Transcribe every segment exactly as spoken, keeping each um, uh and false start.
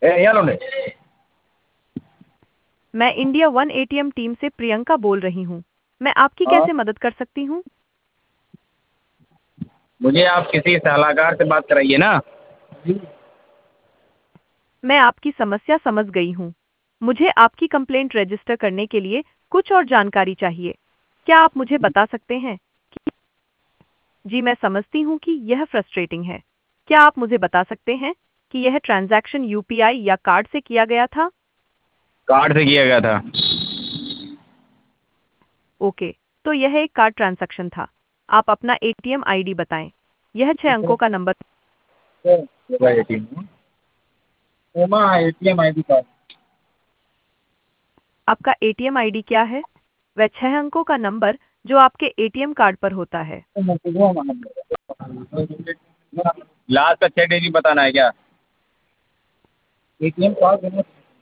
यार मैं India One ATM team से प्रियंका बोल रही हूँ। मैं आपकी हाँ, कैसे मदद कर सकती हूँ? मुझे आप किसी सलाहकार से बात कराइए ना। मैं आपकी समस्या समझ गई हूँ। मुझे आपकी कंप्लेंट रजिस्टर करने के लिए कुछ और जानकारी चाहिए। क्या आप मुझे बता सकते हैं कि जी मैं समझती हूँ कि यह फ्रस्ट्रेटिंग है। क्या आप मुझे बता सकते हैं कि यह ट्रांजैक्शन यूपीआई या कार्ड से किया गया था? कार्ड से किया गया था। ओके, तो यह एक कार्ड ट्रांजैक्शन था। आप अपना एटीएम आईडी बताएं। यह छह अंकों का number. ATM ATM I D card. आपका एटीएम आईडी क्या है? वह छह अंकों का नंबर जो आपके एटीएम कार्ड पर होता है। लास्ट का छह डिजिट बताना है क्या? ATM card.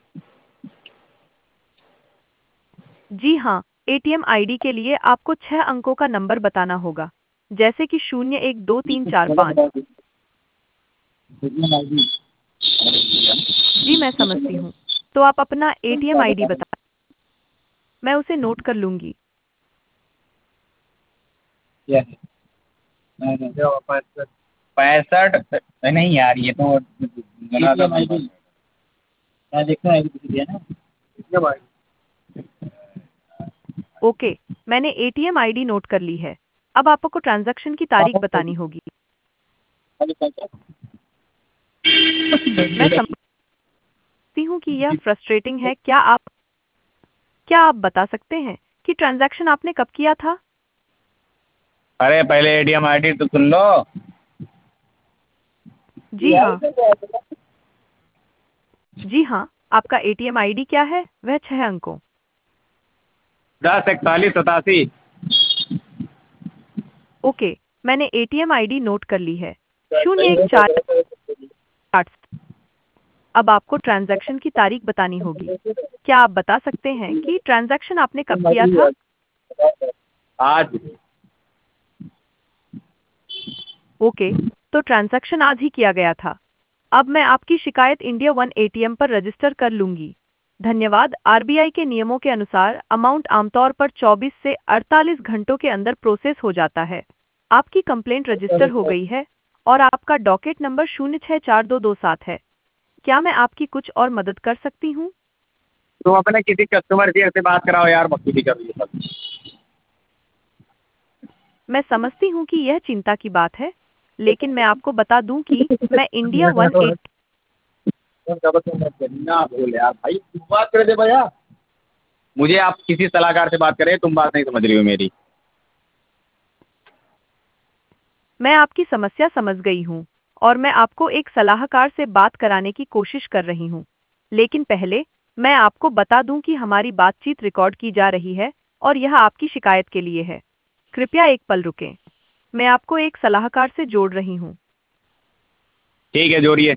जी हाँ, एटीएम आईडी के लिए आपको छह अंकों का नंबर बताना होगा, जैसे कि शून्य एक दो तीन चार पाँच। ATM I D. जी मैं समझती हूँ। तो आप अपना एटीएम आईडी बता। मैं उसे नोट कर लूंगी। क्या है? पैंसठ नहीं यार, ये तो ATM I D transaction I D पूछ दिया ना। एटीएम आई ओके, मैंने एटीएम आईडी नोट कर ली है। अब आपको ट्रांजैक्शन की तारीख बतानी होगी। मैं समझती हूँ कि यह फ्रस्ट्रेटिंग है। क्या आप क्या आप बता सकते हैं कि ट्रांजैक्शन आपने कब किया था? अरे पहले एटीएम आई डी तो सुन लो। जी हाँ। जी हाँ, आपका एटीएम आईडी क्या है? वह छह अंकों। दस इकतालीस सतासी। ओके, मैंने एटीएम आईडी नोट कर ली है। शून्य एक चार आठ। अब आपको ट्रांजैक्शन की तारीख बतानी होगी। क्या आप बता सकते हैं कि ट्रांजैक्शन आपने कब किया था? आज। ओके, तो ट्रांजैक्शन आज ही किया गया था। अब मैं आपकी शिकायत इंडिया वन एटीएम पर रजिस्टर कर लूंगी। धन्यवाद। आरबीआई के नियमों के अनुसार अमाउंट आमतौर पर चौबीस से अड़तालीस घंटों के अंदर प्रोसेस हो जाता है। आपकी कंप्लेंट रजिस्टर हो गई है और आपका डॉकेट नंबर शून्य छह चार दो दो सात है। क्या मैं आपकी कुछ और मदद कर सकती हूँ? तुम अपने किसी कस्टमर केयर से बात कराओ यार, बकचोदी कर रही है सब। मैं समझती हूँ कि यह चिंता की बात है, लेकिन मैं आपको बता दूं कि मैं इंडिया वन एट ना बोल यार भाई, तुम बात कर दे भैया। मुझे आप किसी सलाहकार से बात करें, तुम बात नहीं समझ रही हो मेरी। मैं आपकी समस्या समझ गई हूँ और मैं आपको एक सलाहकार से बात कराने की कोशिश कर रही हूँ। लेकिन पहले मैं आपको बता दूं कि हमारी बातचीत रिकॉर्ड की जा रही है और यह आपकी शिकायत के लिए है। कृपया एक पल रुकें। मैं आपको एक सलाहकार से जोड़ रही हूँ। ठीक है, जोड़िए।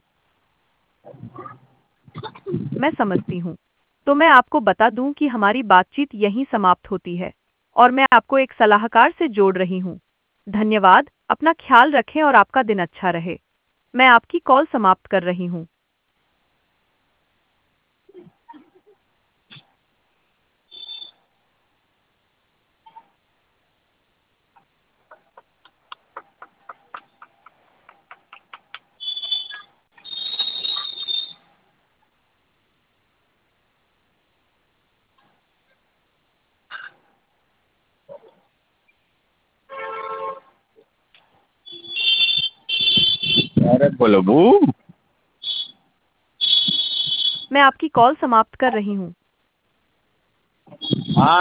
मैं समझती हूँ। तो मैं आपको बता दूं कि हमारी बातचीत यहीं समाप्त होती है और मैं आपको एक सलाहकार से जोड़ रही हूँ। धन्यवाद। अपना ख्याल रखें और आपका दिन अच्छा रहे। मैं आपकी कॉल समाप्त कर रही हूँ। अरे बोलो बू। मैं आपकी कॉल समाप्त कर रही हूँ। हाँ।